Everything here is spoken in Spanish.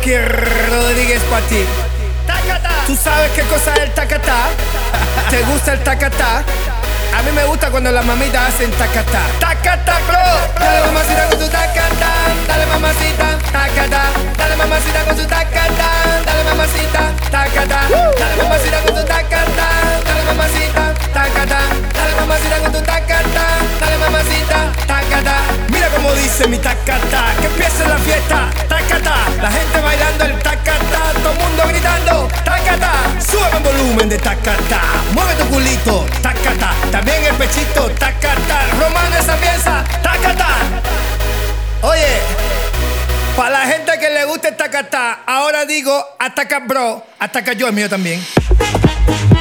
Frankie Rodríguez para ti. ¿Tú sabes qué cosa es el tacatá? ¿Te gusta el tacatá? A mí me gusta cuando las mamitas hacen tacatá. Tacatá, bro. Dale mamacita con tu tacatá. Dale mamacita, tacatá. Dale mamacita con tu tacatá. Dale mamacita, tacatá. Dale mamacita con tu tacatá. Dale mamacita, tacatá. Dale mamacita con tu tacatá. Dale mamacita, tacatá. Mira cómo dice mi tacatá. Que empiece la fiesta, tacatá. La gente bailando el tacatá. Todo el mundo gritando, tacatá. Sube el volumen de tacatá. Mueve tu culito, tacatá. También el pechito, tacatá. Romano esa pieza, tacatá. Oye, para la gente que le gusta el tacatá, ahora digo ataca bro, ataca yo, el mío también.